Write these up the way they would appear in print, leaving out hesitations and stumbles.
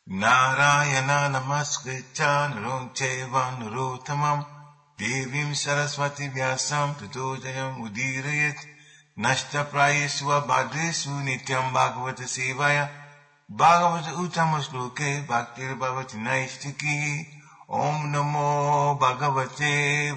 Narayana namaskritya narom chaiva narottamam devim saraswati vyasam tato jayam udirayet nashta prayesva bhadresu nityam bhagavata sevaya bhagavata uttama shloke bhaktir bhavati naistiki Om namo bhagavate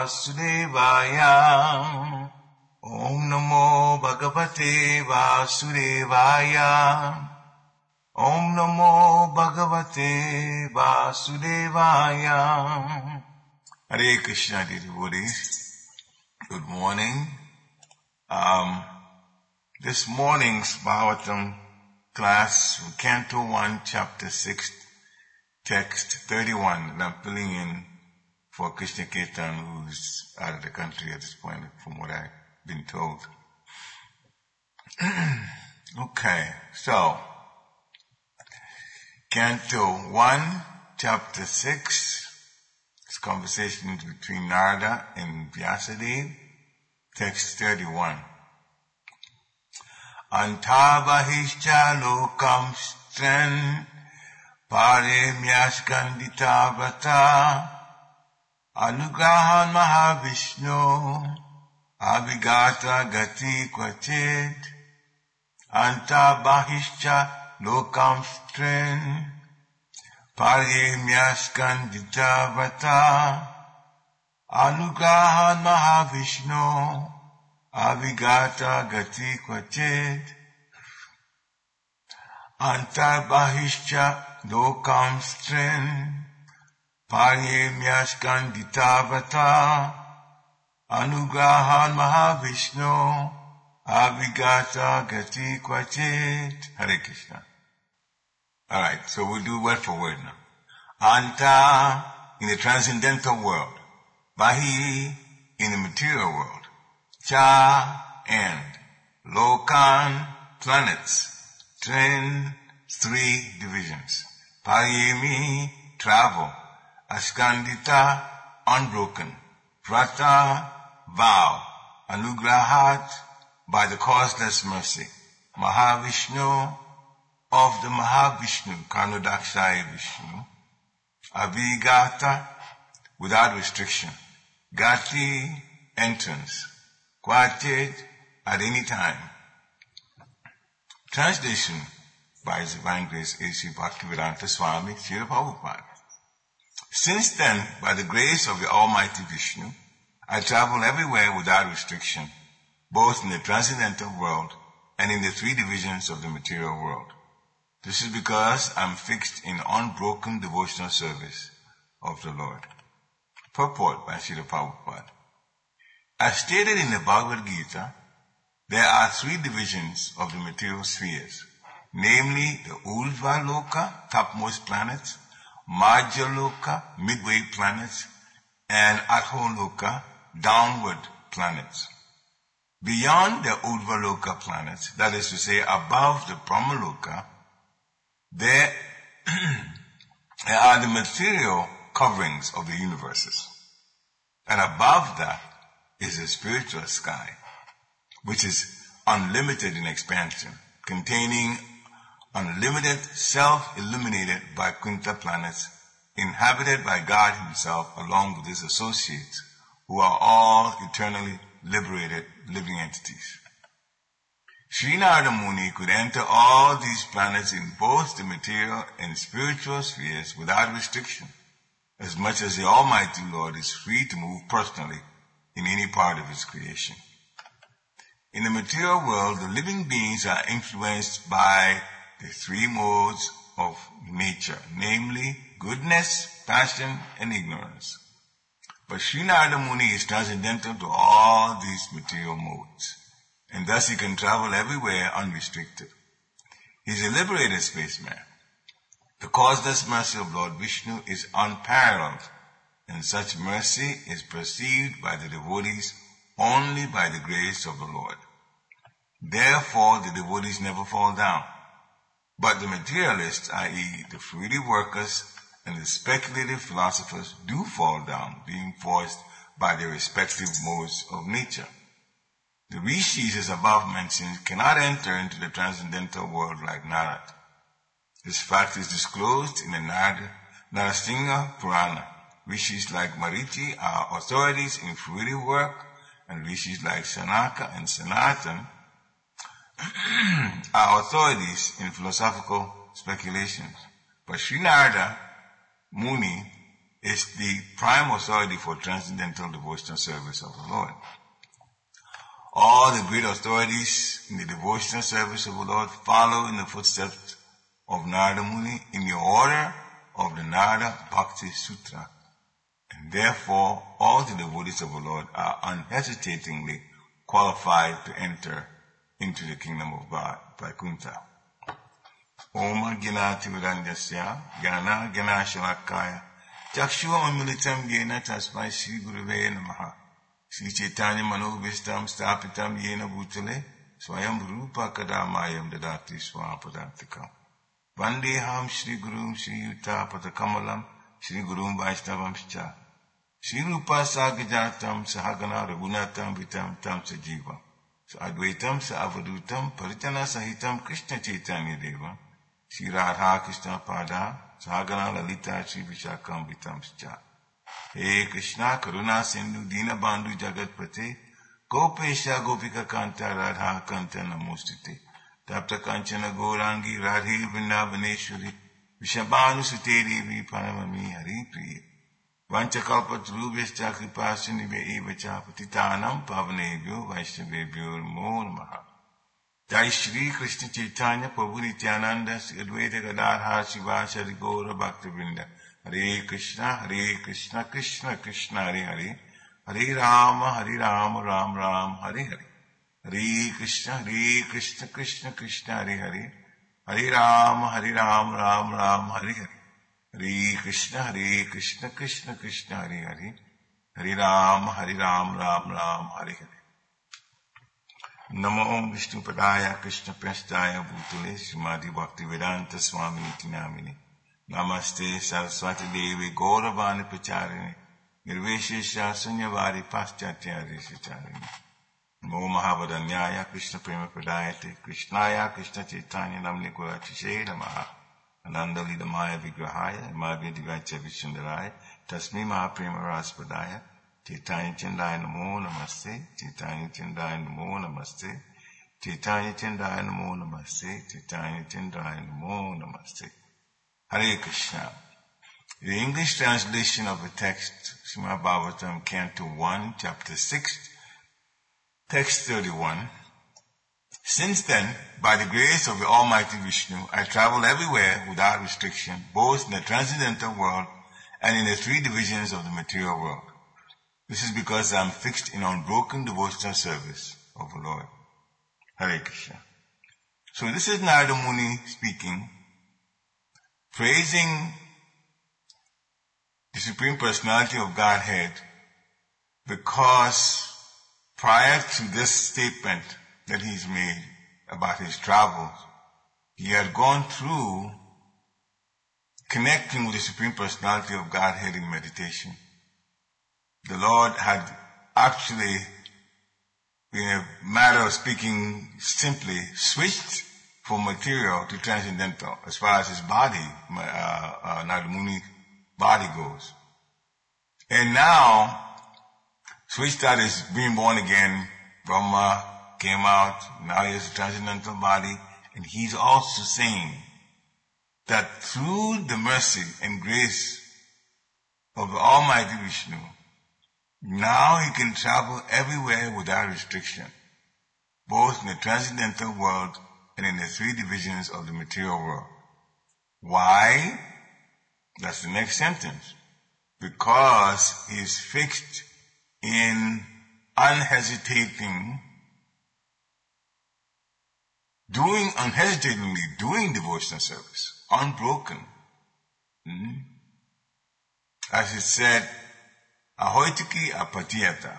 vasudevaya Om namo bhagavate vasudevaya Om namo bhagavate vasudevaya Hare Krishna, dear devotees. Good morning. This morning's Bhagavatam class from Canto 1, Chapter 6, Text 31, and I'm filling in for Krishna Kirtan, who's out of the country at this point, from what I've been told. Okay, so, Canto 1, Chapter 6, this conversation between Narada and Vyasadeva, Text 31. Antabhahischa lokam stren Paremyaskandita vata Anugrahan Mahavishnu Abhigata gati kvachit Antabhahischa lokam stren Paremyaskandita vata Anugrahan Mahavishnu Abhigata gati kvachit Antarbahischa lokam stren Paremyaskandita vata Anugrahan Mahavishnu Abhigata gati kvachit. Hare Krishna. Alright, so we'll do word for word now. Anta in the transcendental world. Bahi in the material world. Cha and Lokan planets. Tren, 3 divisions. Pariyemi, travel. Askandita, unbroken. Vrata, vow. Anugrahat, by the causeless mercy. Mahavishnu, of the Mahavishnu, Karnodakshaya Vishnu. Abhigata, without restriction. Gati, entrance. Kvachit, at any time. Translation by His Divine Grace A.C. Bhaktivedanta Swami Srila Prabhupada. Since then, by the grace of the Almighty Vishnu, I travel everywhere without restriction, both in the transcendental world and in the 3 divisions of the material world. This is because I am fixed in unbroken devotional service of the Lord. Purport by Srila Prabhupada. As stated in the Bhagavad Gita, there are 3 divisions of the material spheres, namely the Ulva Loka, topmost planets, Madhya Loka, midway planets, and Adho Loka, downward planets. Beyond the Ulva Loka planets, that is to say above the Brahma Loka, there are the material coverings of the universes. And above that is the spiritual sky, which is unlimited in expansion, containing unlimited self-illuminated Vaikuntha planets, inhabited by God Himself along with His associates, who are all eternally liberated living entities. Sri Narada Muni could enter all these planets in both the material and spiritual spheres without restriction, as much as the Almighty Lord is free to move personally in any part of His creation. In the material world, the living beings are influenced by the 3 modes of nature, namely goodness, passion, and ignorance. But Sri Narada Muni is transcendental to all these material modes, and thus he can travel everywhere unrestricted. He is a liberated spaceman. The causeless mercy of Lord Vishnu is unparalleled, and such mercy is perceived by the devotees only by the grace of the Lord. Therefore, the devotees never fall down. But the materialists, i.e. the fruity workers and the speculative philosophers, do fall down, being forced by their respective modes of nature. The rishis, as above mentioned, cannot enter into the transcendental world like Narad. This fact is disclosed in the Narasingha Purana. Rishis like Marichi are authorities in fruitive work, and rishis like Sanaka and Sanatan are authorities in philosophical speculations. But Sri Narada Muni is the prime authority for transcendental devotional service of the Lord. All the great authorities in the devotional service of the Lord follow in the footsteps of Narada Muni in the order of the Narada Bhakti Sutra. And therefore, all the devotees of the Lord are unhesitatingly qualified to enter into the kingdom of God, Vaikuntha. Om Gnati Vedandasya Gnana Gnashalakaya Chakshua Militam Yena Tasmai Sri Guruve Namaha Sri Chaitanya Manobhistam Stapitam Yena Bhutale Swayam Rupa Kadamayam Dadati Swapadantikam Vandeham Sri Gurum Sri Yuta Patakamalam Sri Gurum Vaishnavam Scha Sri Rupa Sagajatam Sahagana Raghunatam Vitam Tam Sajivam Advaitam Sa Avadutam Paritana Sahitam Krishna Chaitanya Devam Sri Radha Krishna Pada Sahagana Lalita Sri Vishakam Vitam Scha He Krishna Karuna Sindhu Dina Bandhu Jagat Pate Gopesha Gopika Kanta Radha Kanta Namostite Tapta Kanchana Gourangi Radhe Vrindavaneshwari Vishabhanu Sute Devi Paramami Hari Priya Vanchakalpatrubhyascha Kripasinive Evacha Patitanam Pavanebhyo Vaishnavebhyo Namo Namaha. Jai Shri Krishna Chaitanya Prabhu Nityananda Sri Advaita Gadadhar Shivasari Gaura Bhaktivinoda Hare Krishna Krishna Krishna Hare Hare Hare Rama Ram Ram Hare Hare Hare Krishna Krishna Krishna Hare Hare Hare Rama Ram Ram Hare Hare Hare Krishna Krishna Krishna Hare Hare Hare Ram Ram Hare Hare Namo Vishnu Padaya Krishna Prasthaya Bhutale Srimati Bhaktivedanta Swami Niti Namine Namaste Saraswati Devi Gauravani Pacharini Nirveshesha Sunyavari Paschatya Rishacharini Namo Mahavadanyaya Krishna Prema Pradayate Krishnaya Krishna Chaitanya Namne Kurachishe Namaha Ananda Lidamaya Vigrahaya Madhya Divacha Vishandaraya Tasmi Mahaprema Raspadaya Chaitanya Chandaya Namo Namaste Chaitanya Chandaya Namo Namaste Chaitanya Chandaya Namo Namaste Chaitanya Chandaya Namo Namaste Hare Krishna. The English translation of the text, Srimad Bhagavatam, Canto 1, Chapter 6, Text 31. Since then, by the grace of the Almighty Vishnu, I travel everywhere without restriction, both in the transcendental world and in the three divisions of the material world. This is because I am fixed in unbroken devotional service of the Lord. Hare Krishna. So this is Narada Muni speaking, praising the Supreme Personality of Godhead, because prior to this statement that he's made about his travels, he had gone through connecting with the Supreme Personality of Godhead in meditation. The Lord had actually, in a matter of speaking simply, switched from material to transcendental as far as his body, Narada Muni's body goes. And now, switched out as being born again, Brahma came out, now he has a transcendental body, and he's also saying that through the mercy and grace of the Almighty Vishnu, now he can travel everywhere without restriction, both in the transcendental world and in the three divisions of the material world. Why? That's the next sentence. Because he is fixed in unhesitatingly doing devotional service, unbroken. As it said, ahoitiki apatiyata,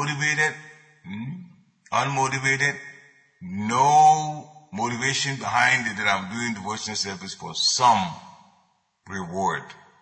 unmotivated, no motivation behind it that I'm doing devotional service for some reward,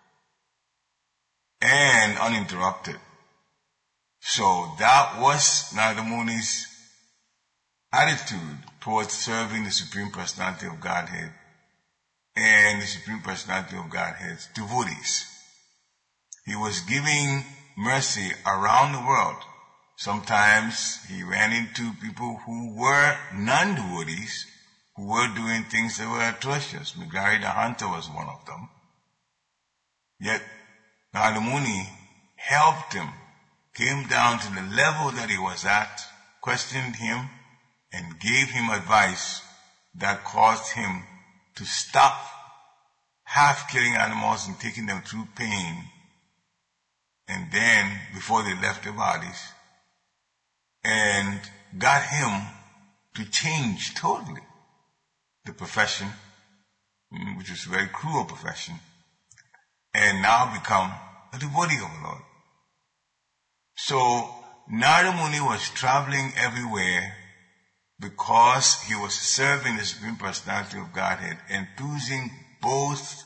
and uninterrupted. So that was Narada Muni's attitude towards serving the Supreme Personality of Godhead. And the Supreme Personality of Godhead's devotees. He was giving mercy around the world. Sometimes he ran into people who were non-devotees, who were doing things that were atrocious. McGarry the Hunter was one of them. Yet Narada Muni helped him, came down to the level that he was at, questioned him, and gave him advice that caused him to stop half killing animals and taking them through pain. And then, before they left their bodies, and got him to change totally the profession, which is a very cruel profession, and now become a devotee of the Lord. So Narada Muni was traveling everywhere because he was serving the Supreme Personality of Godhead, enthusing both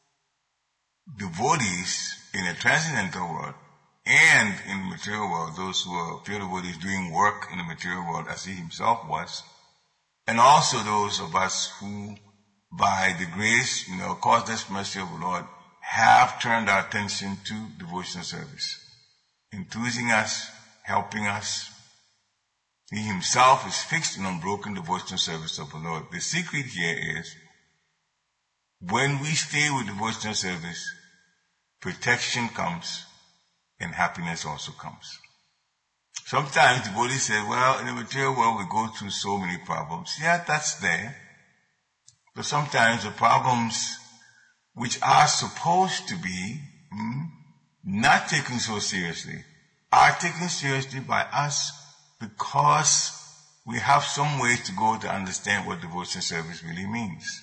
devotees in the transcendental world and in the material world, those who are pure devotees doing work in the material world as he himself was, and also those of us who, by the grace, causeless mercy of the Lord, have turned our attention to devotional service, enthusing us, helping us. He himself is fixed in unbroken devotional service of the Lord. The secret here is, when we stay with devotional service, protection comes and happiness also comes. Sometimes devotees say, well, in the material world we go through so many problems. Yeah, that's there. But sometimes the problems which are supposed to be not taken so seriously are taken seriously by us because we have some ways to go to understand what devotion service really means.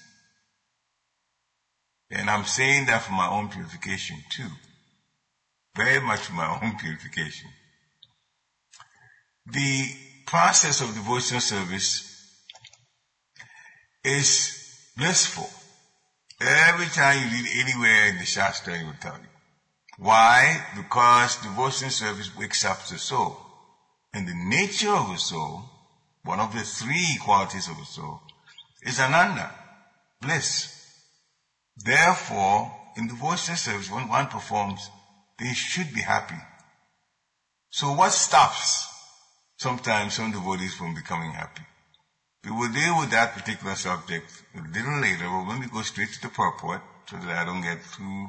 And I'm saying that for my own purification too. Very much for my own purification. The process of devotional service is blissful. Every time you read anywhere in the Shastra, it will tell you. Why? Because devotional service wakes up the soul. And the nature of the soul, one of the three qualities of the soul, is ananda, bliss. Therefore, in devotional service, when one performs, they should be happy. So what stops sometimes some devotees from becoming happy? We will deal with that particular subject a little later, but when we go straight to the purport, so that I don't get too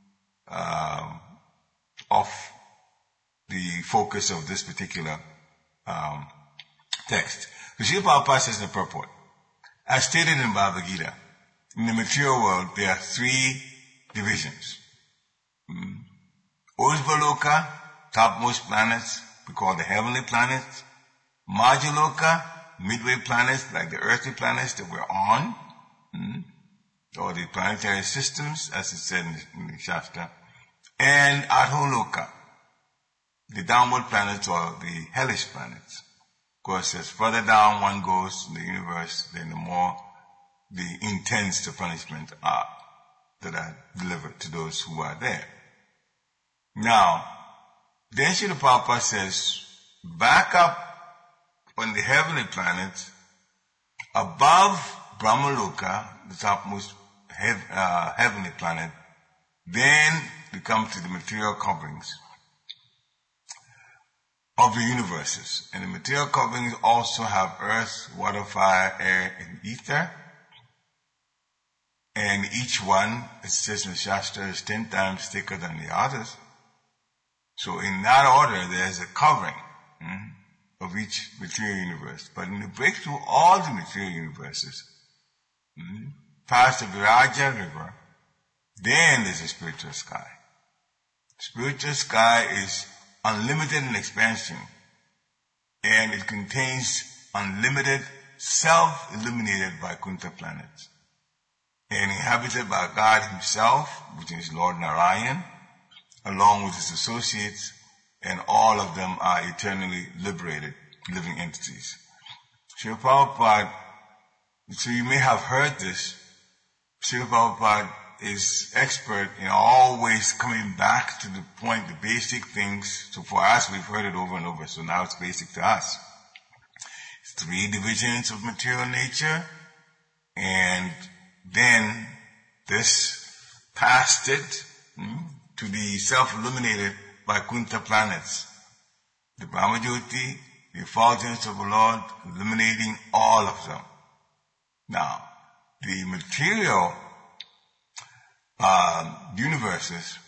off the focus of this particular text. The Srila Prabhupada says in the purport, as stated in Bhagavad Gita, in the material world there are three divisions. Ujvaloka, topmost planets, we call the heavenly planets. Madhyaloka, midway planets, like the earthly planets that we're on, or the planetary systems, as it said in the Shastra. And Adholoka, the downward planets or the hellish planets. Of course, as further down one goes in the universe, then the more the intense the punishment are that are delivered to those who are there. Now, then Srila Prabhupada says, back up on the heavenly planets, above Brahmaloka, the topmost heavenly planet, then we come to the material coverings of the universes. And the material coverings also have earth, water, fire, air, and ether. And each one, it says in the Shastra, is 10 times thicker than the others. So in that order, there's a covering of each material universe. But in the breakthrough all the material universes, past the Viraja river, then there's a spiritual sky. Spiritual sky is unlimited in expansion, and it contains unlimited self-illuminated Vaikuntha planets, and inhabited by God himself, which is Lord Narayan, along with his associates, and all of them are eternally liberated living entities. Srila Prabhupada, so you may have heard this, Srila Prabhupada is expert in always coming back to the point, the basic things. So for us, we've heard it over and over, so now it's basic to us. 3 divisions of material nature, and then the This passed it to be self-illuminated by Vaikuntha planets. The Brahmajyoti, the effulgence of the Lord, illuminating all of them. Now, the material universes,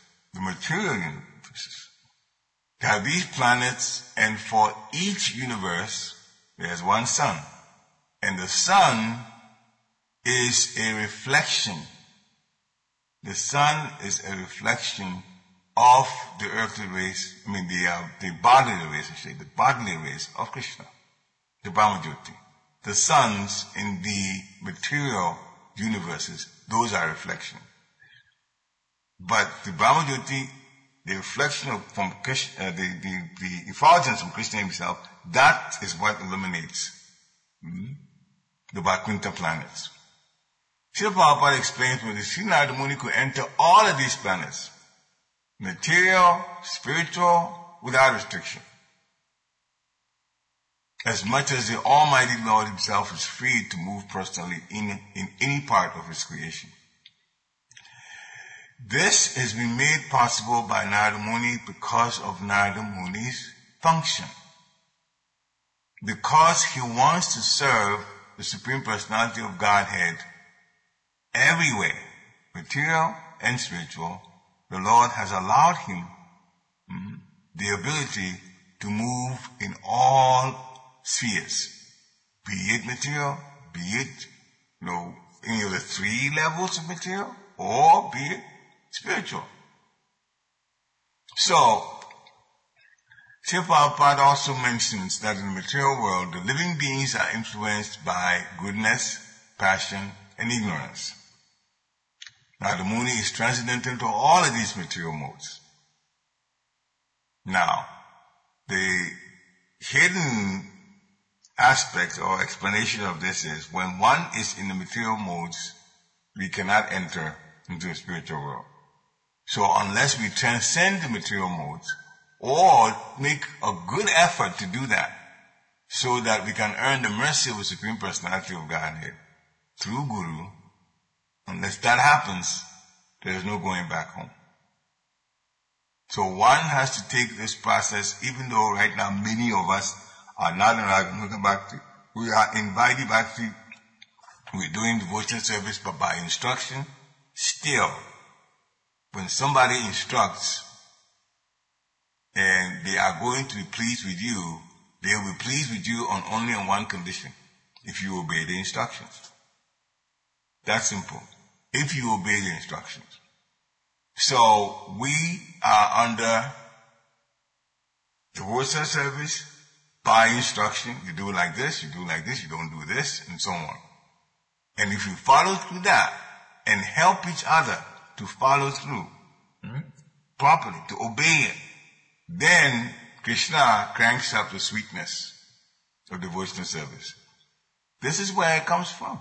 there are these planets, and for each universe, there's one sun. And the sun is a reflection. The sun is a reflection of the earthly race, the bodily race, the bodily race of Krishna, the Brahmajyoti. The suns in the material universes, those are reflection. But the Brahmajyoti, the reflection from Krishna, the effulgence from Krishna himself, that is what illuminates the Vaikuntha planets. Srila Prabhupada explains that Sri Narada Muni could enter all of these planets, material, spiritual, without restriction. As much as the Almighty Lord himself is free to move personally in any part of his creation. This has been made possible by Narada Muni because of Narada Muni's function. Because he wants to serve the Supreme Personality of Godhead everywhere, material and spiritual, the Lord has allowed him the ability to move in all spheres, be it material, be it any of the three levels of material, or be it spiritual. So, Srila Prabhupada also mentions that in the material world, the living beings are influenced by goodness, passion, and ignorance. Now, the Muni is transcendental to all of these material modes. Now, the hidden aspect or explanation of this is when one is in the material modes, we cannot enter into the spiritual world. So unless we transcend the material modes or make a good effort to do that so that we can earn the mercy of the Supreme Personality of Godhead through Guru, unless that happens, there is no going back home. So one has to take this process, even though right now many of us are not in Raganuga Bhakti. We are in Vaidhi Bhakti. We're doing devotional service, but by instruction, still, when somebody instructs and they are going to be pleased with you, they will be pleased with you only on one condition: if you obey the instructions. That's simple. If you obey the instructions. So we are under devotional service by instruction. You do like this, you do like this, you don't do this, and so on. And if you follow through that and help each other to follow through properly, to obey it, then Krishna cranks up the sweetness of devotional service. This is where it comes from.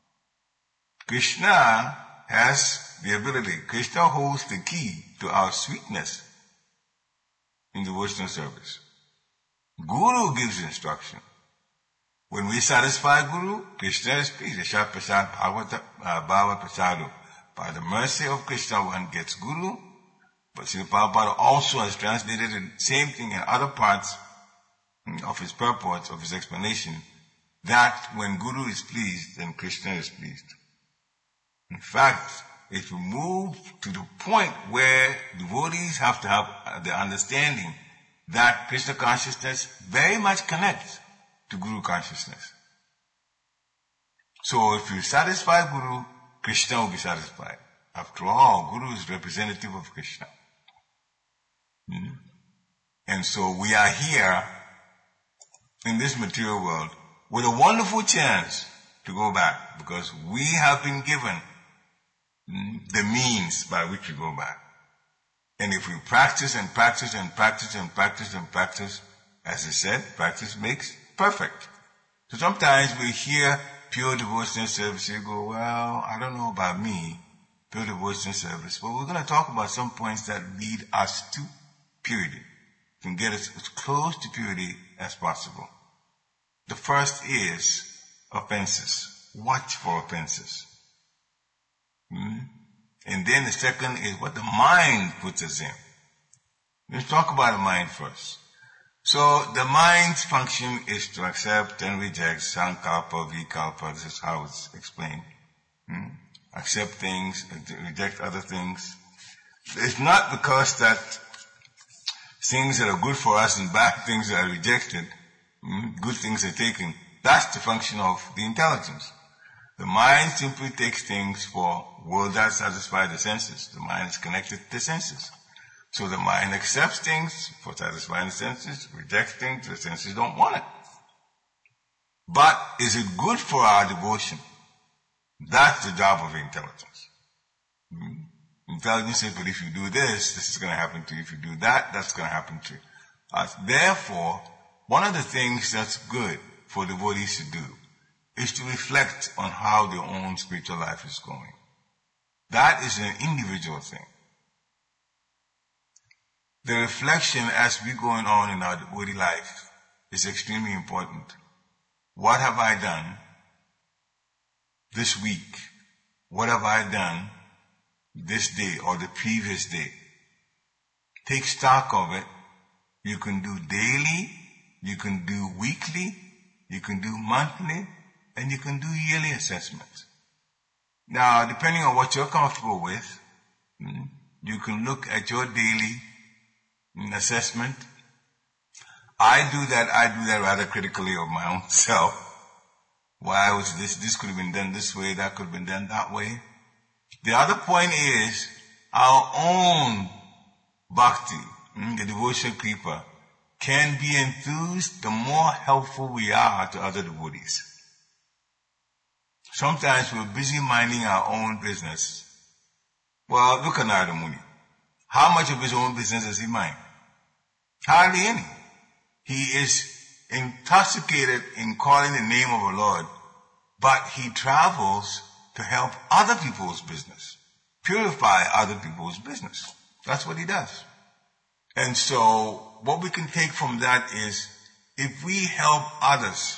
Krishna has the ability. Krishna holds the key to our sweetness in devotional service. Guru gives instruction. When we satisfy Guru, Krishna is pleased. By the mercy of Krishna, one gets Guru. But Srila Prabhupada also has translated the same thing in other parts of his purports, of his explanation, that when Guru is pleased, then Krishna is pleased. In fact, if we move to the point where devotees have to have the understanding that Krishna consciousness very much connects to Guru consciousness. So if you satisfy Guru, Krishna will be satisfied. After all, Guru is representative of Krishna. And so we are here in this material world with a wonderful chance to go back, because we have been given the means by which we go back. And if we practice and practice and practice and practice and practice, as I said, practice makes perfect. So sometimes we hear pure devotional service, you go, well, I don't know about me, pure devotional service. But we're going to talk about some points that lead us to purity, can get us as close to purity as possible. The first is offenses. Watch for offenses. And then the second is what the mind puts us in. Let's talk about the mind first. So the mind's function is to accept and reject sankalpa, vikalpa. This is how it's explained. Accept things, reject other things. It's not because that things that are good for us and bad things that are rejected, good things are taken. That's the function of the intelligence. The mind simply takes things for worlds that satisfy the senses. The mind is connected to the senses. So the mind accepts things for satisfying the senses, rejects things the senses don't want it. But is it good for our devotion? That's the job of intelligence. Intelligence says, but if you do this, this is going to happen to you. If you do that, that's going to happen to you. Therefore, one of the things that's good for devotees to do is to reflect on how their own spiritual life is going. That is an individual thing. The reflection as we're going on in our devotee life is extremely important. What have I done this week? What have I done this day or the previous day? Take stock of it. You can do daily, you can do weekly, you can do monthly, and you can do yearly assessments. Now, depending on what you're comfortable with, you can look at your daily assessment. I do that rather critically of my own self. Why was this could have been done this way, that could have been done that way. The other point is our own bhakti, the devotional kripa, can be enthused the more helpful we are to other devotees. Sometimes we're busy minding our own business. Well, look at Narada Muni. How much of his own business does he mind? Hardly any. He is intoxicated in calling the name of our Lord, but he travels to help other people's business, purify other people's business. That's what he does. And so what we can take from that is if we help others,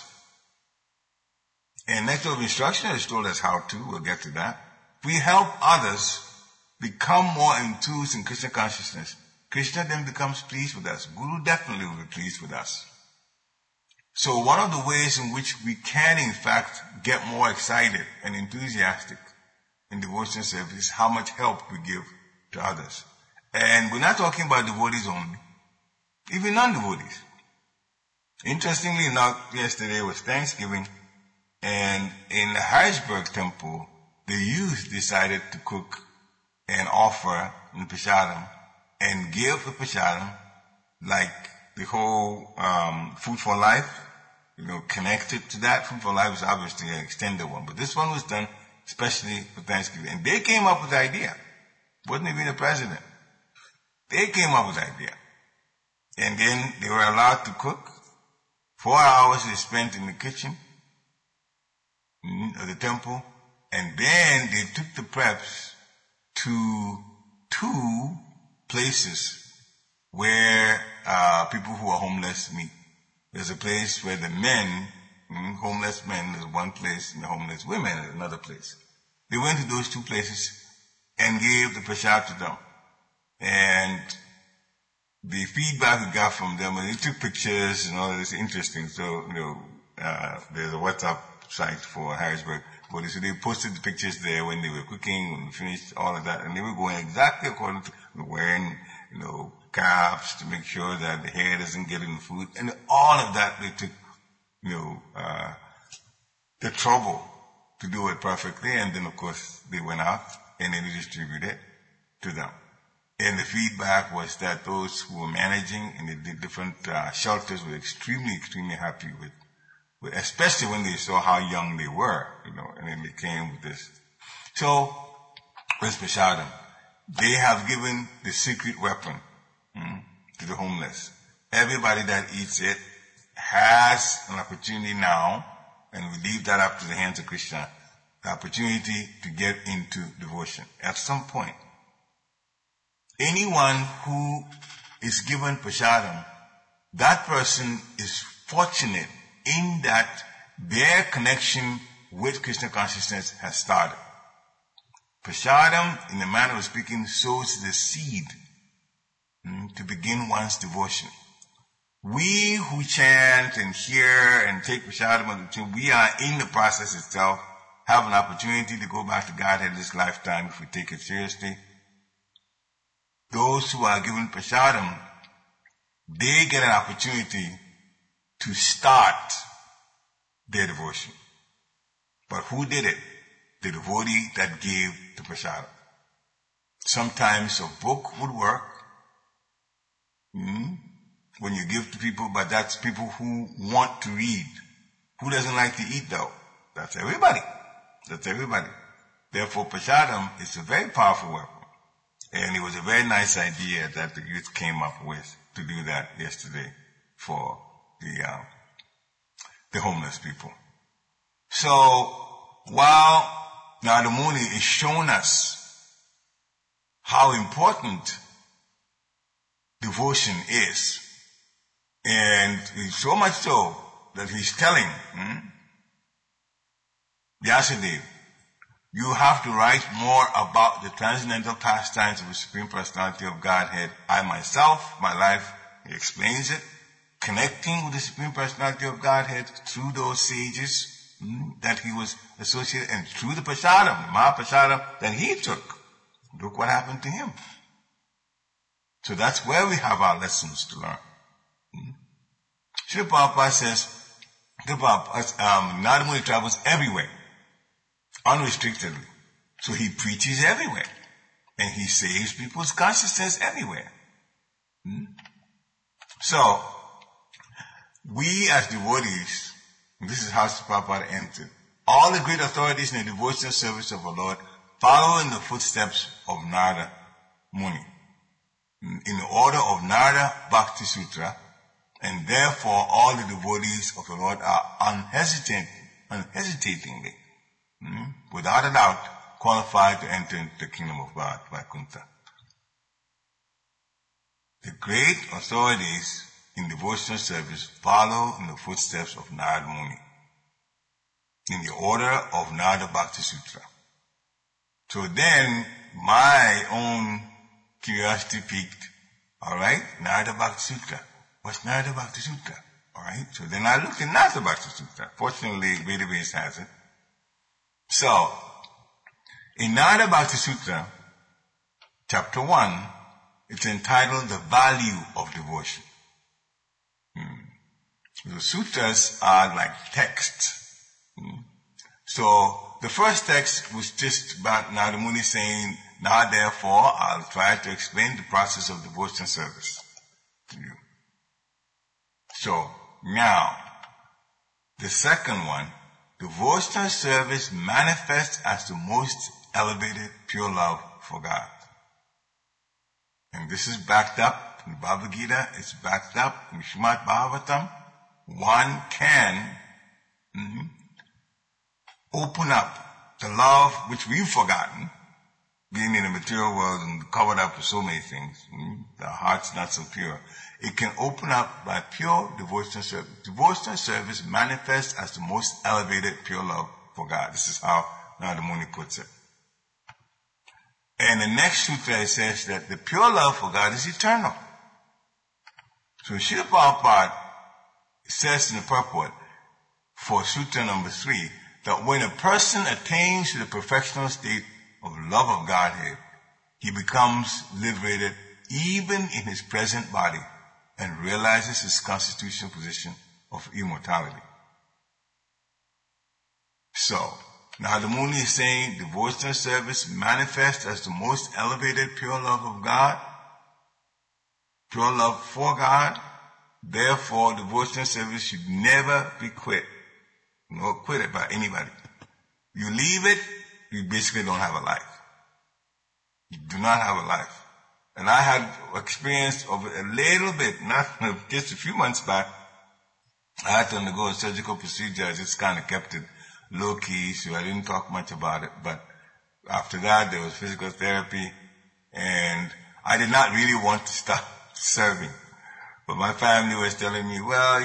and Nectar of Instruction has told us how to, we'll get to that. If we help others become more enthused in Krishna consciousness, Krishna then becomes pleased with us. Guru definitely will be pleased with us. So one of the ways in which we can in fact get more excited and enthusiastic in devotional service is how much help we give to others. And we're not talking about devotees only, even non-devotees. Interestingly enough, yesterday was Thanksgiving, and in the Harrisburg temple, the youth decided to cook and offer in prasadam and give the prasadam like the whole Food for Life, connected to that. Food for Life is obviously an extended one, but this one was done especially for Thanksgiving. And they came up with the idea. Wasn't even the president. They came up with the idea. And then they were allowed to cook. 4 hours they spent in the kitchen of the temple, and then they took the preps to 2 places where people who are homeless meet. There's a place where the men, homeless men, is one place, and the homeless women is another place. They went to those 2 places and gave the prasad to them. And the feedback we got from them, and they took pictures and all this, interesting. So, there's a WhatsApp site for Harrisburg. So they posted the pictures there when they were cooking, when we finished all of that, and they were going exactly according to wearing, caps to make sure that the hair doesn't get in the food, and all of that they took, the trouble to do it perfectly, and then of course they went out and then they distributed it to them. And the feedback was that those who were managing in the different shelters were extremely, extremely happy with, especially when they saw how young they were, and then they came with this. So, with prasadam, they have given the secret weapon to the homeless. Everybody that eats it has an opportunity now, and we leave that up to the hands of Krishna, the opportunity to get into devotion at some point. Anyone who is given prasadam, that person is fortunate in that their connection with Krishna consciousness has started. Prasadam, in the manner of speaking, sows the seed to begin one's devotion. We who chant and hear and take prasadam, we are in the process itself, have an opportunity to go back to Godhead this lifetime if we take it seriously. Those who are given prasadam, they get an opportunity to start their devotion. But who did it? The devotee that gave the prasadam. Sometimes a book would work when you give to people, but that's people who want to read. Who doesn't like to eat though? That's everybody. That's everybody. Therefore, prasadam is a very powerful weapon. And it was a very nice idea that the youth came up with to do that yesterday for the homeless people. So, while Narada Muni is showing us how important devotion is, and so much so that he's telling Vyasadeva, you have to write more about the transcendental pastimes of the Supreme Personality of Godhead. I myself, my life, he explains it, connecting with the Supreme Personality of Godhead through those sages that he was associated, and through the prasadam, the Mahaprasadam that he took. Look what happened to him. So that's where we have our lessons to learn. Srila Prabhupada says, Narada Muni travels everywhere, unrestrictedly. So he preaches everywhere. And he saves people's consciousness everywhere. So, we as devotees, this is how Srila Prabhupada entered. All the great authorities in the devotional service of our Lord follow in the footsteps of Narada Muni, in the order of Narada Bhakti Sutra, and therefore all the devotees of the Lord are unhesitatingly, without a doubt, qualified to enter into the kingdom of God, Vaikuntha. The great authorities in devotional service follow in the footsteps of Narada Muni, in the order of Narada Bhakti Sutra. So then, my own curiosity piqued. Alright, Narada Bhakti Sutra. What's Narada Bhakti Sutra? Alright, so then I looked at Narada Bhakti Sutra. Fortunately, Vedabase has it. So, in Narada Bhakti Sutra, chapter 1, it's entitled The Value of Devotion. The sutras are like texts. So, the first text was just about Narada Muni saying, now therefore, I'll try to explain the process of devotion service to you. So, now, the second one, devotional service manifests as the most elevated pure love for God. And this is backed up in the Bhagavad Gita, it's backed up in Srimad Bhagavatam. One can open up the love which we've forgotten, being in the material world and covered up with so many things. The heart's not so pure. It can open up by pure devotional service. Devotional service manifests as the most elevated pure love for God. This is how Narada Muni puts it. And the next sutra it says that the pure love for God is eternal. So Srila Prabhupada says in the purport for sutra number 3 that when a person attains to the perfectional state of love of Godhead, he becomes liberated even in his present body and realizes his constitutional position of immortality. So, Narada Muni is saying devotional service manifests as the most elevated pure love of God, pure love for God. Therefore, devotional service should never be quit. Nor quit it by anybody. You leave it, you basically don't have a life. You do not have a life. And I had experience of it a little bit, not just a few months back. I had to undergo a surgical procedure. I just kind of kept it low key, so I didn't talk much about it. But after that, there was physical therapy, and I did not really want to stop serving. But my family was telling me, well,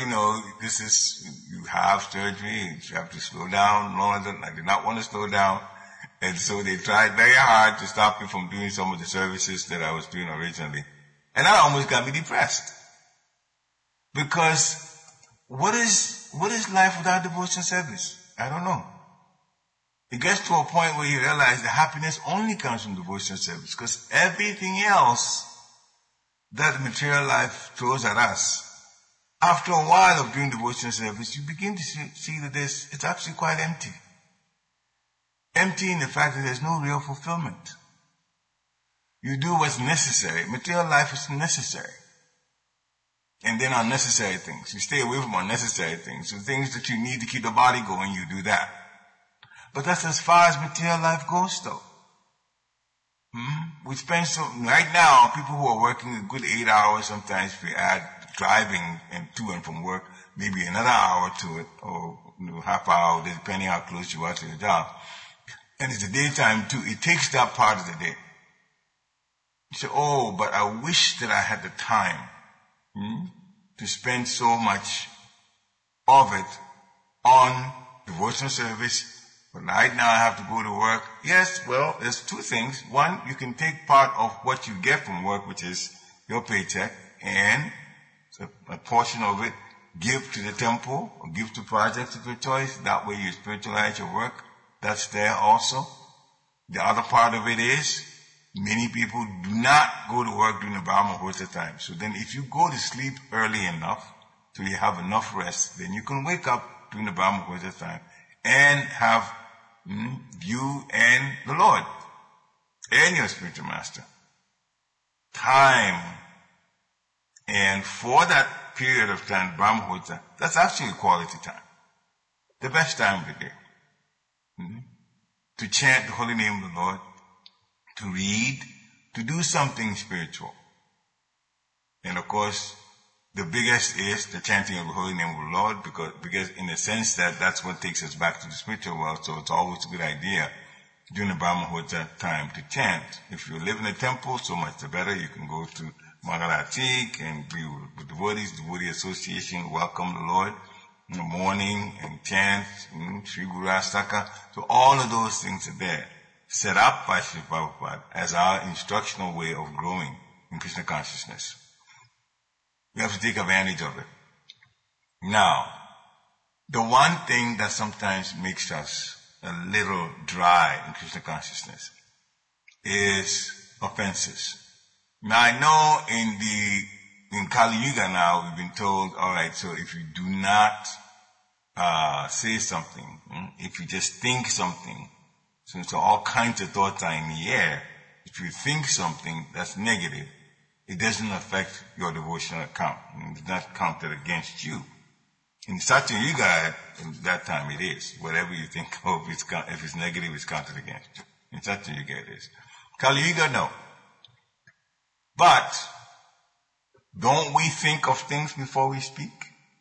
you have surgery, you have to slow down. I did not want to slow down. And so they tried very hard to stop me from doing some of the services that I was doing originally. And that almost got me depressed. Because what is life without devotion service? I don't know. It gets to a point where you realize the happiness only comes from devotion service, because everything else that material life throws at us, after a while of doing devotion service, you begin to see that it's actually quite empty. Empty in the fact that there's no real fulfillment. You do what's necessary. Material life is necessary. And then unnecessary things. You stay away from unnecessary things. So things that you need to keep the body going, you do that. But that's as far as material life goes, though. We spend right now, people who are working a good 8 hours, sometimes if we add driving and to and from work, maybe another hour to it, or half hour, depending how close you are to your job. And it's the daytime too. It takes that part of the day. You say, oh, but I wish that I had the time to spend so much of it on devotional service. But right now I have to go to work. Yes, well, there's two things. One, you can take part of what you get from work, which is your paycheck, and a portion of it give to the temple or give to projects of your choice. That way you spiritualize your work. That's there also. The other part of it is many people do not go to work during the Brahma Muhurta time. So then if you go to sleep early enough so you have enough rest, then you can wake up during the Brahma Muhurta time and have you and the Lord and your spiritual master time. And for that period of time, Brahma Muhurta, that's actually quality time. The best time of the day. To chant the holy name of the Lord, to read, to do something spiritual. And of course, the biggest is the chanting of the holy name of the Lord, because in the sense that that's what takes us back to the spiritual world, so it's always a good idea during the Brahma Muhurta time to chant. If you live in a temple, so much the better. You can go to Mangalatik and be with devotees, devotee association, welcome the Lord in the morning and chant Sri Guru Astaka. So all of those things are there, set up by Sri Prabhupada as our instructional way of growing in Krishna consciousness. We have to take advantage of it. Now, the one thing that sometimes makes us a little dry in Krishna consciousness is offenses. Now I know in Kali Yuga now we've been told, alright, so if you do not say something, if you just think something, since all kinds of thoughts are in the air, if you think something that's negative, it doesn't affect your devotional account. It's not counted against you. In Satya Yuga, in that time it is. Whatever you think of, if it's negative, it's counted against you. In Satya Yuga it is. Kali Yuga, no. But, don't we think of things before we speak?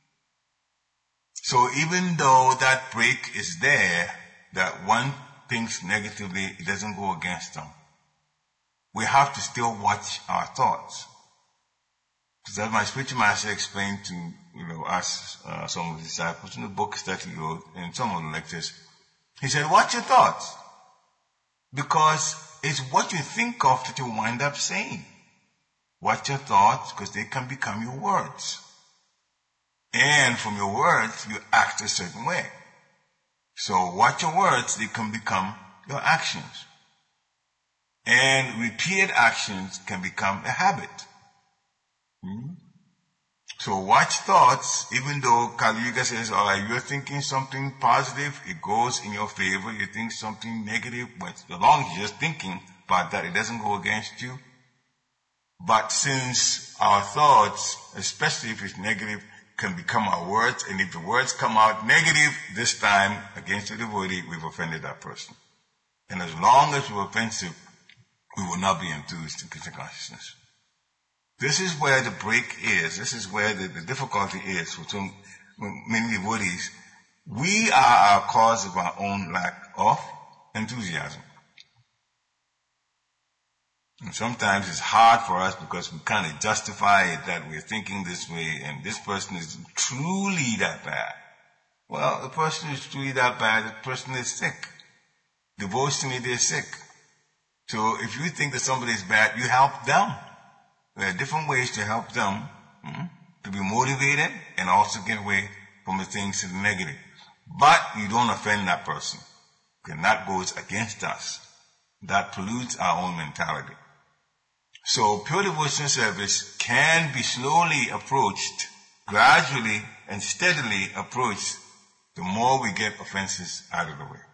So even though that break is there, that one thinks negatively, it doesn't go against them. We have to still watch our thoughts. Because as my spiritual master explained to us, some of the disciples in the books that he wrote and some of the lectures, he said, watch your thoughts. Because it's what you think of that you wind up saying. Watch your thoughts, because they can become your words. And from your words, you act a certain way. So watch your words, they can become your actions. And repeated actions can become a habit. So watch thoughts, even though Kali Yuga says, alright, you're thinking something positive, it goes in your favor. You think something negative, but as long as you're just thinking about that, it doesn't go against you. But since our thoughts, especially if it's negative, can become our words, and if the words come out negative this time against the devotee, we've offended that person. And as long as we're offensive, we will not be enthused in Krishna consciousness. This is where the break is. This is where the difficulty is for so many devotees. We are our cause of our own lack of enthusiasm. And sometimes it's hard for us because we kind of justify it that we're thinking this way and this person is truly that bad. Well, the person is truly that bad, the person is sick. devotionally they're sick. So if you think that somebody is bad, you help them. There are different ways to help them to be motivated and also get away from the things that are negative. But you don't offend that person. And that goes against us. That pollutes our own mentality. So pure devotional service can be slowly approached, gradually and steadily approached, the more we get offenses out of the way.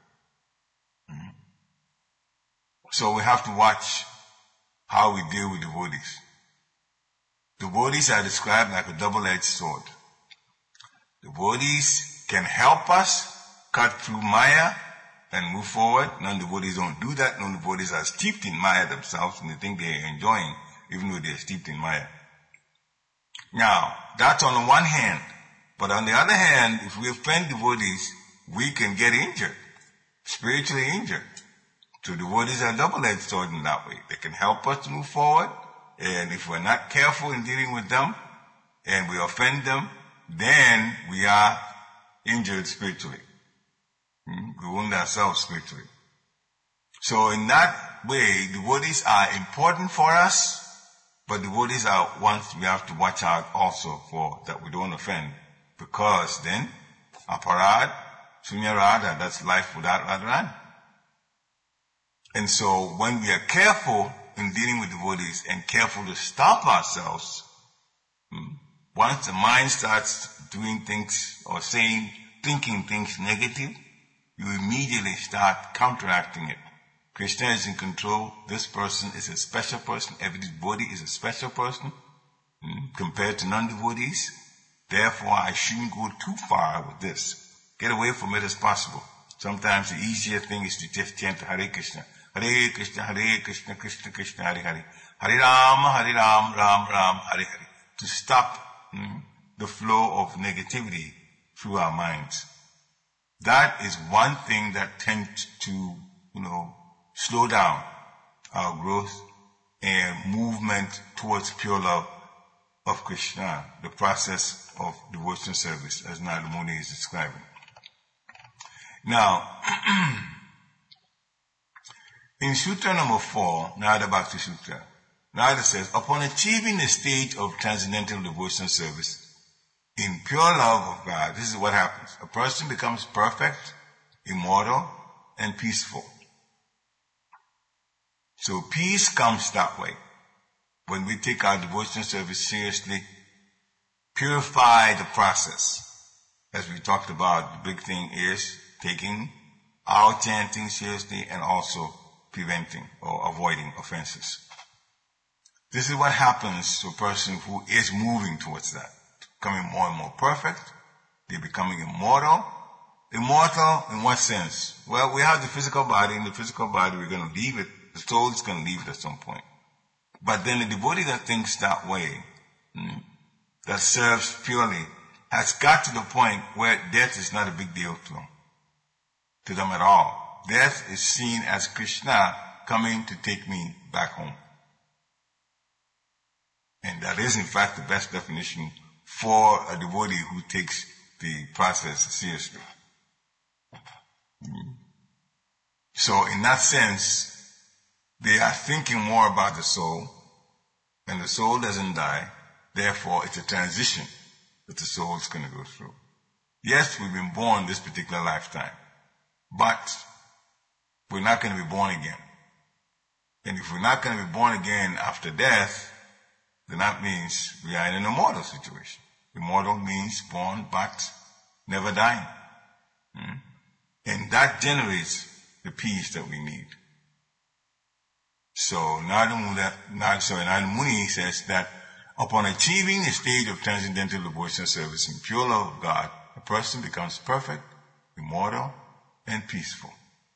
So we have to watch how we deal with devotees. Devotees are described like a double-edged sword. Devotees can help us cut through Maya and move forward. Non-devotees don't do that. Non-devotees are steeped in Maya themselves and they think they're enjoying even though they're steeped in Maya. Now, that's on the one hand. But on the other hand, if we offend devotees, we can get injured, spiritually injured. So devotees are double-edged sword in that way. They can help us to move forward, and if we're not careful in dealing with them, and we offend them, then we are injured spiritually. We wound ourselves spiritually. So in that way, devotees are important for us, but devotees are ones we have to watch out also for, that we don't offend. Because then, aparad, sunyarada, that's life without Radharani. And so when we are careful in dealing with devotees and careful to stop ourselves, once the mind starts doing things or thinking things negative, you immediately start counteracting it. Krishna is in control. This person is a special person. Every devotee is a special person compared to non-devotees. Therefore, I shouldn't go too far with this. Get away from it as possible. Sometimes the easier thing is to just chant Hare Krishna. Hare Krishna, Krishna Krishna, Hare Hare. Hare Ram, Ram Ram, Hare Hare. To stop the flow of negativity through our minds. That is one thing that tends to, slow down our growth and movement towards pure love of Krishna, the process of devotional service, as Narada Muni is describing. Now, in Sutra number 4, Narada Bhakti Sutra, Narada says, upon achieving the stage of transcendental devotional service, in pure love of God, this is what happens. A person becomes perfect, immortal, and peaceful. So peace comes that way. When we take our devotional service seriously, purify the process. As we talked about, the big thing is taking our chanting seriously and also preventing or avoiding offenses. This is what happens to a person who is moving towards that. Becoming more and more perfect. They're becoming immortal. Immortal in what sense? Well, we have the physical body. In the physical body, we're going to leave it. The soul is going to leave it at some point. But then the devotee that thinks that way, that serves purely, has got to the point where death is not a big deal to them at all. Death is seen as Krishna coming to take me back home. And that is in fact the best definition for a devotee who takes the process seriously. So in that sense, they are thinking more about the soul, and the soul doesn't die. Therefore, it's a transition that the soul is going to go through. Yes, we've been born this particular lifetime, but we're not going to be born again. And if we're not going to be born again after death, then that means we are in an immortal situation. Immortal means born but never dying. And that generates the peace that we need. So Narada Muni says that upon achieving a stage of transcendental devotional service in pure love of God, a person becomes perfect, immortal, and peaceful.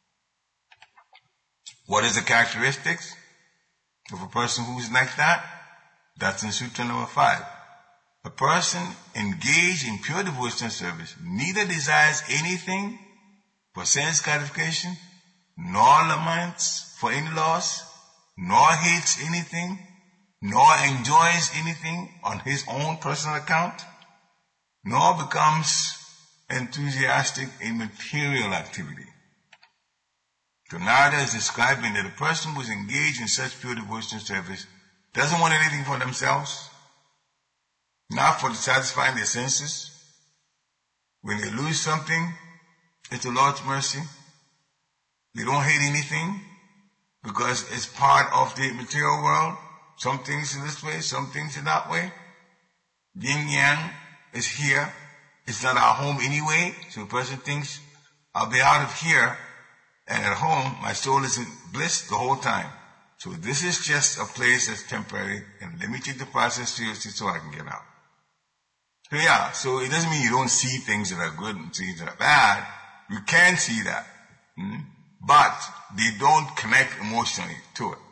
What is the characteristics of a person who is like that? That's in Sutra number 5. A person engaged in pure devotional service neither desires anything for sense gratification, nor laments for any loss, nor hates anything, nor enjoys anything on his own personal account, nor becomes enthusiastic in material activity. So Narada is describing that a person who is engaged in such pure devotional service doesn't want anything for themselves, not for satisfying their senses. When they lose something, it's the Lord's mercy. They don't hate anything because it's part of the material world. Some things are this way, some things are that way. Yin Yang is here. It's not our home anyway. So the person thinks, I'll be out of here and at home, my soul is in bliss the whole time. So this is just a place that's temporary, and let me take the process seriously so I can get out. So yeah, so it doesn't mean you don't see things that are good and things that are bad. You can see that. But they don't connect emotionally to it.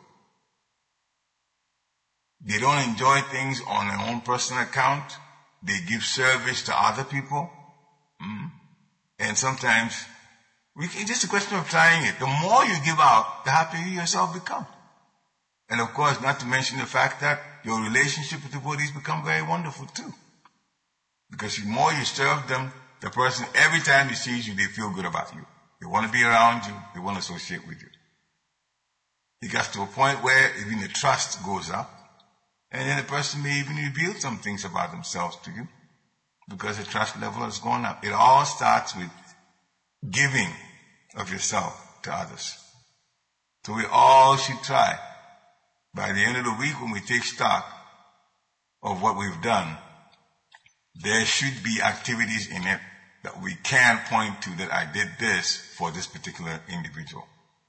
They don't enjoy things on their own personal account. They give service to other people. And sometimes, it's just a question of trying it. The more you give out, the happier you yourself become. And of course, not to mention the fact that your relationship with the devotees become very wonderful too. Because the more you serve them, the person, every time he sees you, they feel good about you. They want to be around you. They want to associate with you. It gets to a point where even the trust goes up. And then the person may even reveal some things about themselves to you. Because the trust level has gone up. It all starts with giving of yourself to others. So we all should try. By the end of the week, when we take stock of what we've done, there should be activities in it that we can point to that I did this for this particular individual.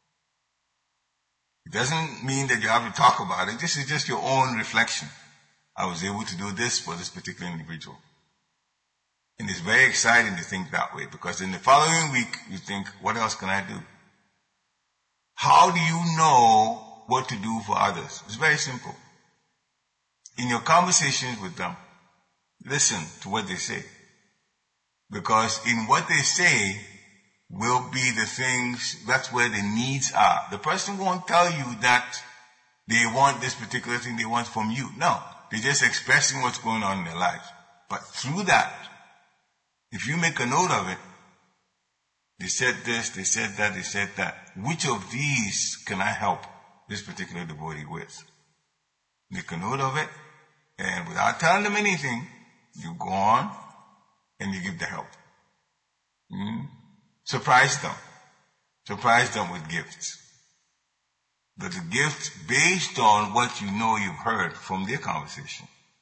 It doesn't mean that you have to talk about it. This is just your own reflection. I was able to do this for this particular individual. And it's very exciting to think that way, because in the following week, you think, what else can I do? How do you know what to do for others? It's very simple. In your conversations with them, listen to what they say. Because in what they say will be the things, that's where the needs are. The person won't tell you that they want this particular thing they want from you. No, they're just expressing what's going on in their lives. But through that, if you make a note of it, they said this, they said that, they said that. Which of these can I help this particular devotee with? Make a note of it, and without telling them anything, you go on and you give the help. Surprise them. Surprise them with gifts. But the gifts based on what you know you've heard from their conversation.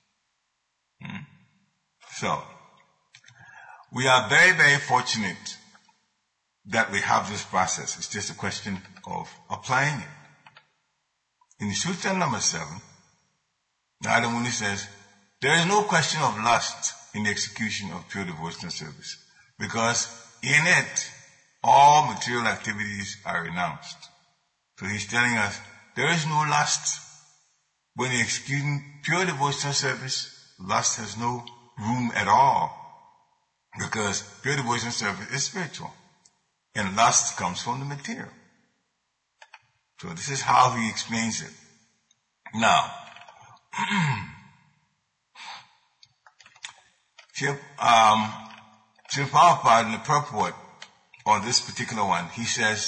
So, we are very, very fortunate that we have this process. It's just a question of applying it. In Sutra number 7, Narada Muni says, there is no question of lust in the execution of pure devotional service, because in it, all material activities are renounced. So he's telling us, there is no lust. When you're executing pure devotional service, lust has no room at all, because pure devotional service is spiritual, and lust comes from the material. So this is how he explains it. Now, Srila Prabhupada in the purport on this particular one, he says,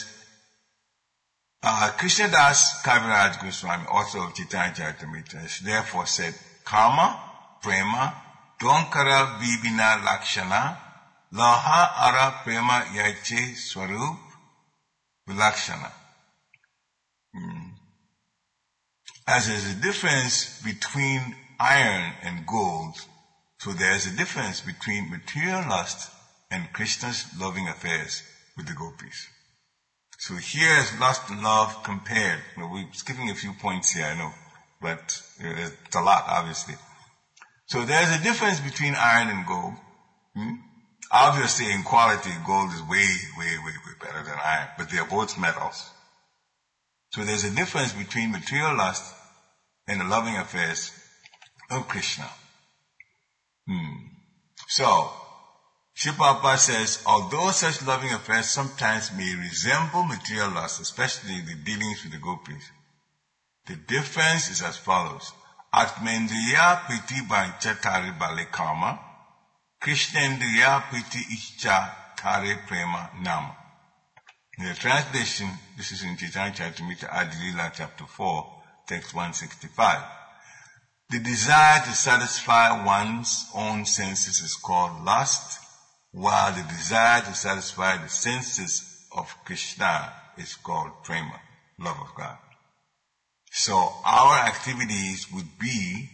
Krishnadas Kaviraj Goswami, author of Chaitanya Charitamrita, has therefore said, Karma, Prema, Donkara Vibhina Lakshana, Laha Ara Prema Yaiche Swarup Vilakshana. As there's a difference between iron and gold, so there's a difference between material lust and Krishna's loving affairs with the gopis. So here is lust and love compared. We're skipping a few points here, I know, but it's a lot, obviously. So there's a difference between iron and gold. Obviously, in quality, gold is way, way, way, way better than iron, but they are both metals. So there's a difference between material lust and the loving affairs of Krishna. So, Srila Prabhupada says, although such loving affairs sometimes may resemble material lust, especially the dealings with the gopis, the difference is as follows. Atmendriya priti bancha tare bale karma, Krishnendriya priti ishcha tare prema nama. In the translation, this is in Chaitanya Charitamrita Adi Leela chapter 4, text 165. The desire to satisfy one's own senses is called lust, while the desire to satisfy the senses of Krishna is called prema, love of God. So our activities would be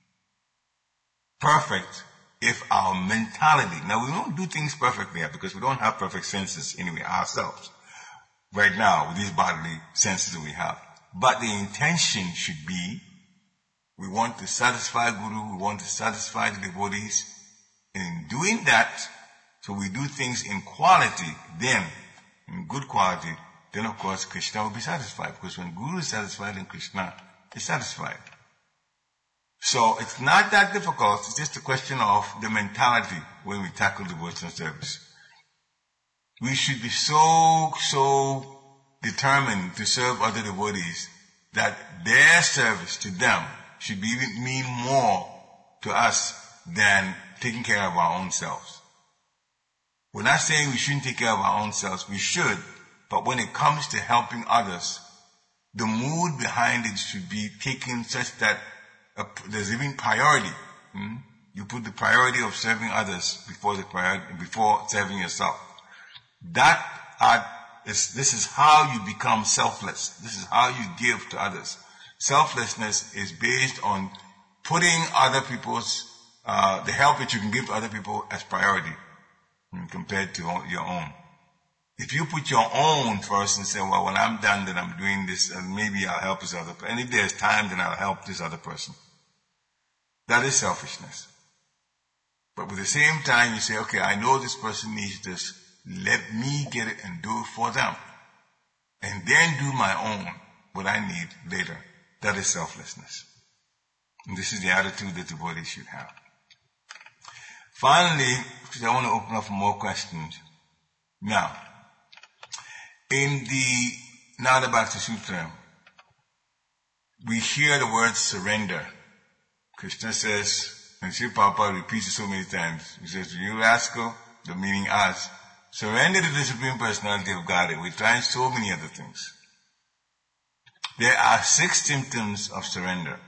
perfect if our mentality, now we don't do things perfectly because we don't have perfect senses anyway ourselves, right now with these bodily senses that we have. But the intention should be, we want to satisfy Guru, we want to satisfy the devotees, and in doing that, so we do things in quality, then, in good quality, then of course Krishna will be satisfied, because when Guru is satisfied, then Krishna is satisfied. So it's not that difficult, it's just a question of the mentality when we tackle devotional service. We should be so determined to serve other devotees that their service to them should mean more to us than taking care of our own selves. We're not saying we shouldn't take care of our own selves, we should, but when it comes to helping others, the mood behind it should be taken such that there's even priority. You put the priority of serving others before serving yourself. This is how you become selfless. This is how you give to others. Selflessness is based on putting other people's, the help that you can give to other people as priority compared to your own. If you put your own first and say, well, when I'm done, then I'm doing this, and maybe I'll help this other person. And if there's time, then I'll help this other person. That is selfishness. But with the same time, you say, okay, I know this person needs this. Let me get it and do it for them. And then do my own, what I need later. That is selflessness. And this is the attitude that devotees should have. Finally, because I want to open up for more questions. Now, in the Nada Bhakti Sutra, we hear the word surrender. Krishna says, and Sri Prabhupada repeats it so many times. He says, you rascal, the meaning us, surrender to the Supreme Personality of Godhead. We're trying so many other things. There are 6 symptoms of surrender.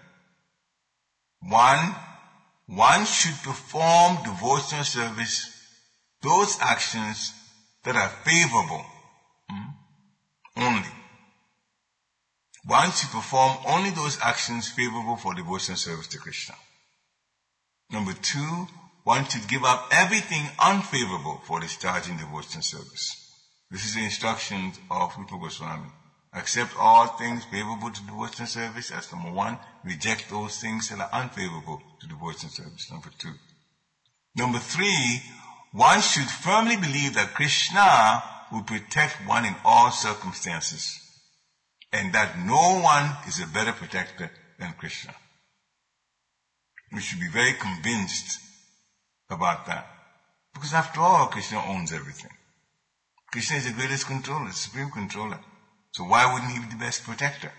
1, one should perform devotional service, those actions that are favorable, only. One should perform only those actions favorable for devotional service to Krishna. Number 2, one should give up everything unfavorable for discharging devotional service. This is the instructions of Rupa Goswami. Accept all things favorable to devotional service. That's number 1. Reject those things that are unfavorable to devotional service. Number 2. Number 3, one should firmly believe that Krishna will protect one in all circumstances, and that no one is a better protector than Krishna. We should be very convinced about that. Because after all, Krishna owns everything. Krishna is the greatest controller, the supreme controller. So why wouldn't he be the best protector?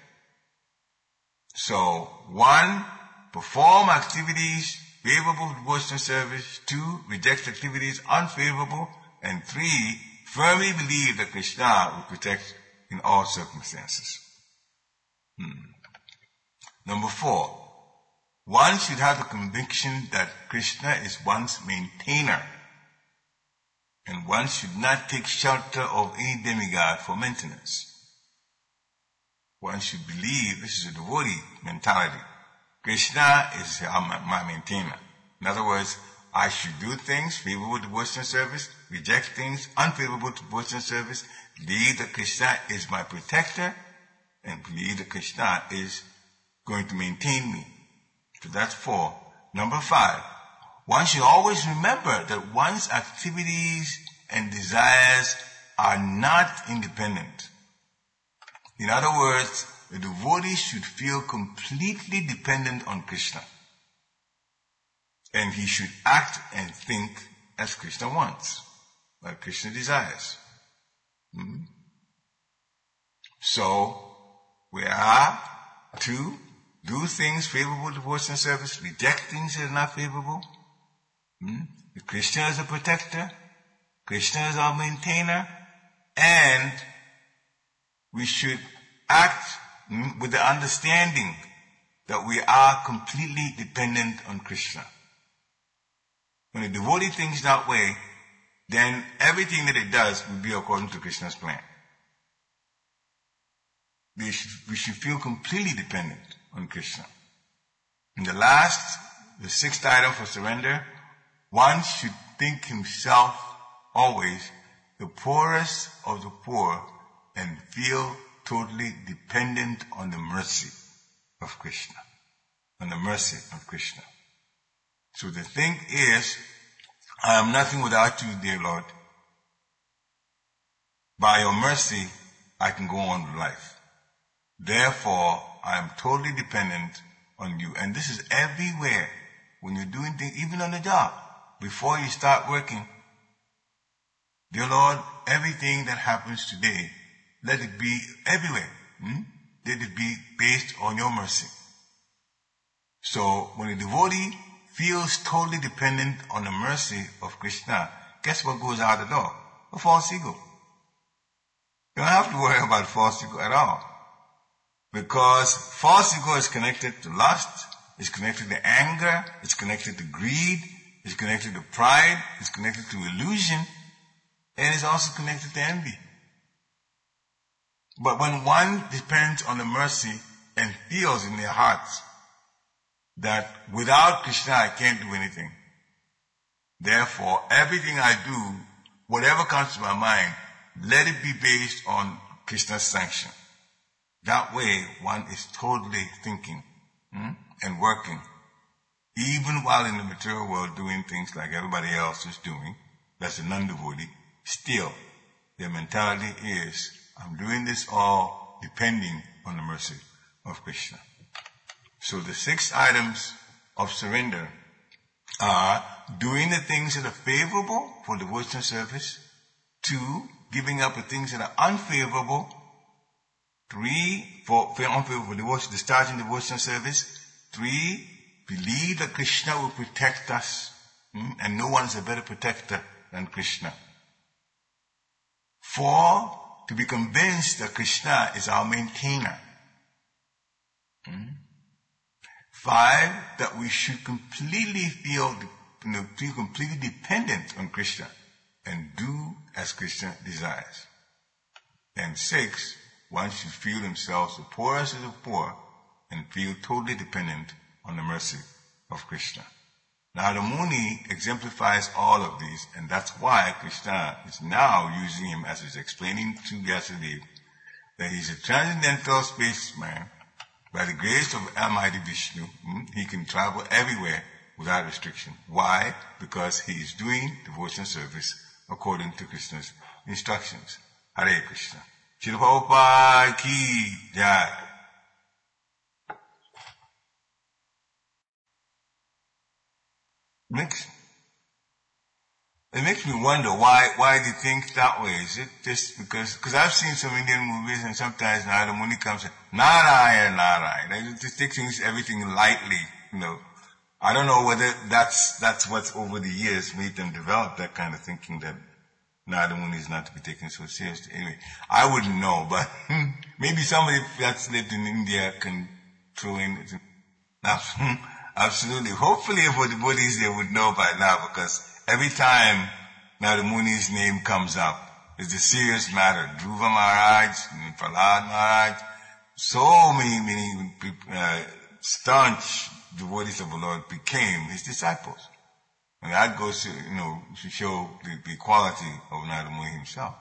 So, 1, perform activities favorable to devotional service. 2, reject activities unfavorable. And 3, firmly believe that Krishna will protect in all circumstances. Number 4, one should have the conviction that Krishna is one's maintainer, and one should not take shelter of any demigod for maintenance. One should believe, this is a devotee mentality, Krishna is my maintainer. In other words, I should do things favorable to devotional service, reject things unfavorable to devotional service, believe that Krishna is my protector, and believe that Krishna is going to maintain me. So that's 4. Number 5, one should always remember that one's activities and desires are not independent. In other words, the devotee should feel completely dependent on Krishna. And he should act and think as Krishna wants, like Krishna desires. So, we are to do things favorable to devotional service, reject things that are not favorable. Krishna is a protector, Krishna is our maintainer, and we should act with the understanding that we are completely dependent on Krishna. When a devotee thinks that way, then everything that it does will be according to Krishna's plan. We should feel completely dependent on Krishna. And the sixth item for surrender, one should think himself always the poorest of the poor and feel totally dependent on the mercy of Krishna. On the mercy of Krishna. So the thing is, I am nothing without you, dear Lord. By your mercy, I can go on with life. Therefore, I am totally dependent on you. And this is everywhere. When you're doing things, even on the job, before you start working. Dear Lord, everything that happens today, let it be everywhere. Let it be based on your mercy. So when a devotee feels totally dependent on the mercy of Krishna, guess what goes out the door? A false ego. You don't have to worry about false ego at all. Because false ego is connected to lust, it's connected to anger, it's connected to greed, it's connected to pride, it's connected to illusion, and it's also connected to envy. But when one depends on the mercy and feels in their hearts that without Krishna I can't do anything, therefore everything I do, whatever comes to my mind, let it be based on Krishna's sanction. That way one is totally thinking and working, even while in the material world doing things like everybody else is doing, that's a non-devotee, still their mentality is, I'm doing this all depending on the mercy of Krishna. So the 6 items of surrender are doing the things that are favorable for devotional service, 2, giving up the things that are unfavorable, 3, for unfavorable devotion, discharging devotional service, 3, believe that Krishna will protect us, and no one is a better protector than Krishna. 4, to be convinced that Krishna is our maintainer. 5, that we should completely feel completely dependent on Krishna and do as Krishna desires. And 6, one should feel themselves the poorest of the poor and feel totally dependent on the mercy of Krishna. Narada Muni exemplifies all of these, and that's why Krishna is now using him, as he's explaining to Vyasadeva, that he's a transcendental spaceman. By the grace of Almighty Vishnu, he can travel everywhere without restriction. Why? Because he is doing devotional service according to Krishna's instructions. Hare Krishna. Srila Prabhupada ki jai. It makes me wonder why they think that way. Is it just because I've seen some Indian movies and sometimes Narada Muni comes and Narayana, Narayana. They just take everything lightly, I don't know whether that's what's over the years made them develop that kind of thinking that Narada Muni is not to be taken so seriously. Anyway, I wouldn't know, but maybe somebody that's lived in India can throw in. Absolutely. Hopefully for the devotees they would know by now, because every time Narada Muni's name comes up, it's a serious matter. Dhruva Maharaj, Prahlad Maharaj, so many staunch devotees of the Lord became his disciples. And that goes to show the quality of Narada Muni himself.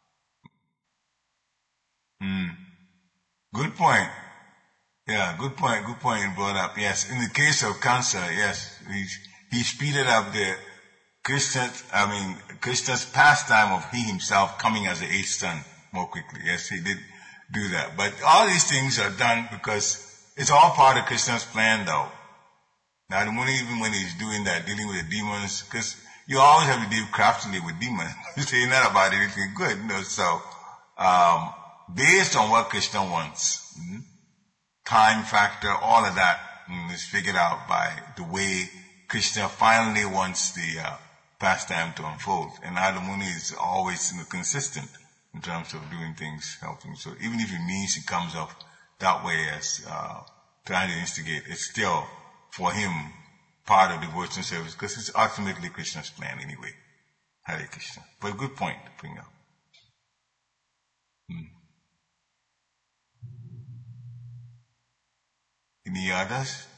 Good point. Yeah, good point you brought up. Yes, in the case of Kansa, yes, he speeded up the Krishna's pastime of he himself coming as the 8th son more quickly. Yes, he did do that. But all these things are done because it's all part of Krishna's plan though. Now the Muni, even when he's doing that, dealing with the demons, because you always have to deal craftily with demons. So you're not about anything good, So, based on what Krishna wants, time factor, all of that is figured out by the way Krishna finally wants the pastime to unfold. And Narada Muni is always consistent in terms of doing things, helping. So even if it means he comes off that way as trying to instigate, it's still, for him, part of devotional service, because it's ultimately Krishna's plan anyway. Hare Krishna. But good point to bring up. Any others?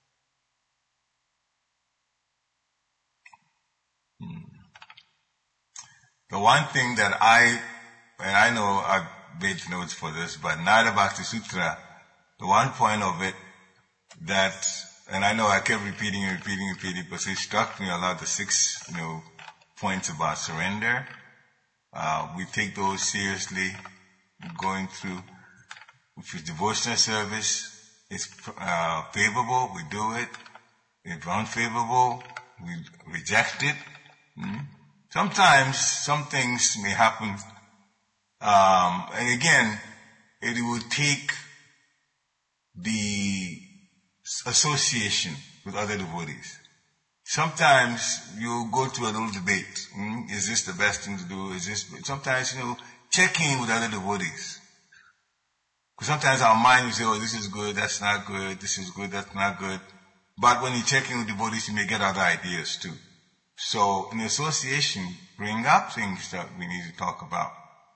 The one thing that I know I've made notes for this, but Nada Bhakti Sutra, the one point of it that, and I know I kept repeating because it struck me a lot, the 6, points about surrender. We take those seriously, going through, which is devotional service. It's favorable, we do it. If unfavorable, we reject it. Sometimes some things may happen, and again, it would take the association with other devotees. Sometimes you go to a little debate. Is this the best thing to do? Sometimes, checking with other devotees. Because sometimes our mind will say, oh, this is good, that's not good, this is good, that's not good. But when you check in with devotees, you may get other ideas too. So in association, bring up things that we need to talk about.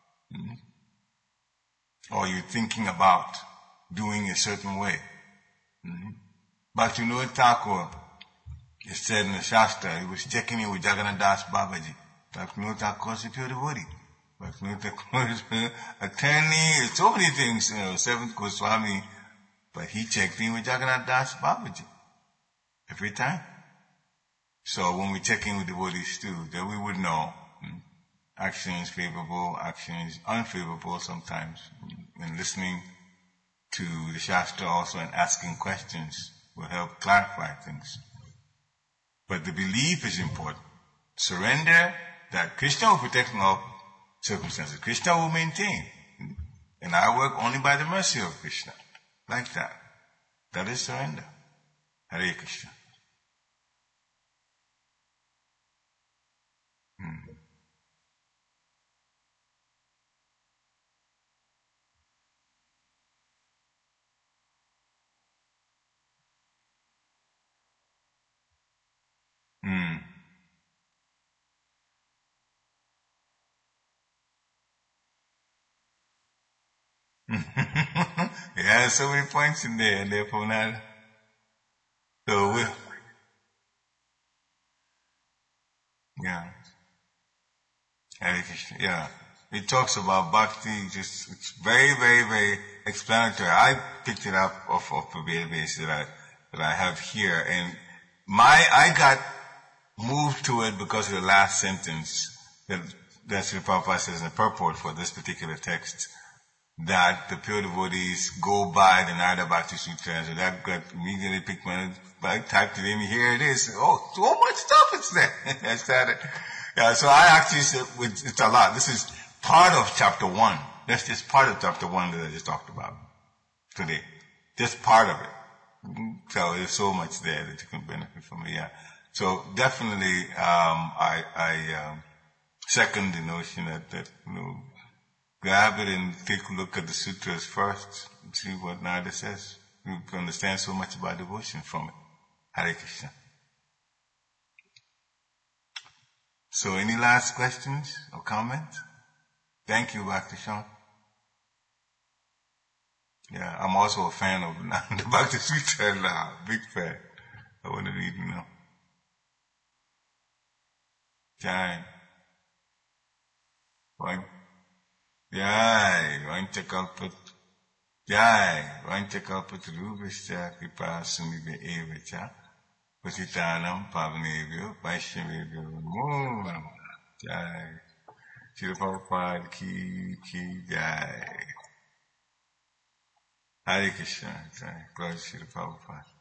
Or you're thinking about doing a certain way. Bhaktivinoda Thakur, it said in the Shastra, he was checking in with Jagannath Das Babaji. Bhaktivinoda Thakur is a pure devotee. Bhaktivinoda Thakur is an attorney, so many things, Seventh Goswami, but he checked in with Jagannath Das Babaji every time. So when we check in with devotees too, then we would know action is favorable, action is unfavorable sometimes. And listening to the Shastra also and asking questions will help clarify things. But the belief is important. Surrender that Krishna will protect from all circumstances. Krishna will maintain. And I work only by the mercy of Krishna. Like that. That is surrender. Hare Krishna. Yeah, so many points in there, and therefore not. So yeah. Hare Krishna, yeah. It talks about bhakti, it's very, very, very explanatory. I picked it up off of a database that I have here, and I got moved to it because of the last sentence that Srila Prabhupada says in the purport for this particular text, that the pure devotees go by the Narada Bhakti Sutra. So that got immediately picked I typed it in, here it is. Oh, so much stuff is there. I started. Yeah, so I actually said, it's a lot. This is part of chapter 1. That's just part of chapter 1 that I just talked about today. Just part of it. So there's so much there that you can benefit from it, yeah. So definitely, I second the notion that grab it and take a look at the sutras first and see what Narada says. You can understand so much about devotion from it. Hare Krishna. So any last questions or comments? Thank you, Bhakti Sean. Yeah, I'm also a fan of the Bhakti Sutra now. Big fan. I want to read, Jai. Jai. Vanchakalpatarubhascha kripa sindhubhya eva cha patitanam pavanebhyo vaishnavebhyo namo namah. Jai. Srila Prabhupada ki jai. Hare Krishna. Jai. Glory to Srila Prabhupada.